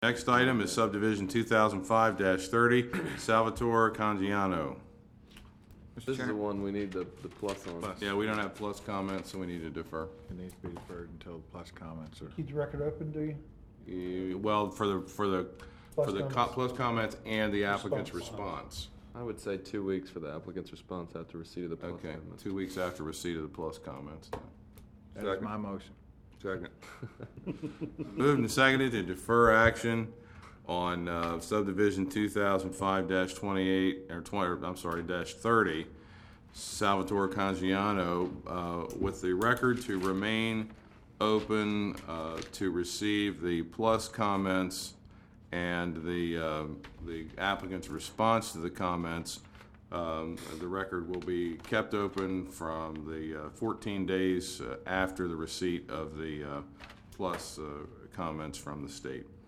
Next item is subdivision 2005-30, Salvatore Cangiano. This is the one we need the plus on. Yeah, we don't have plus comments, so we need to defer. It needs to be deferred until plus comments are. Keep the record open, do you? Well, for the Comments. plus comments and the applicant's response. I would say 2 weeks for the applicant's response after receipt of the plus Okay, amendment. 2 weeks after receipt of the plus comments. That is my motion. Second. Moved and seconded to defer action on subdivision 2005-28 or 20. I'm sorry, -30, Salvatore Cangiano, with the record to remain open to receive the plus comments and the applicant's response to the comments. The record will be kept open from the 14 days after the receipt of the plus comments from the state.